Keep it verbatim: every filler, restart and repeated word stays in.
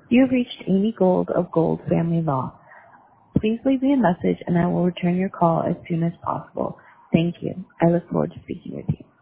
You have reached Amy Gold of Gold Family Law. Please leave me a message and I will return your call as soon as possible. Thank you. I look forward to speaking with you.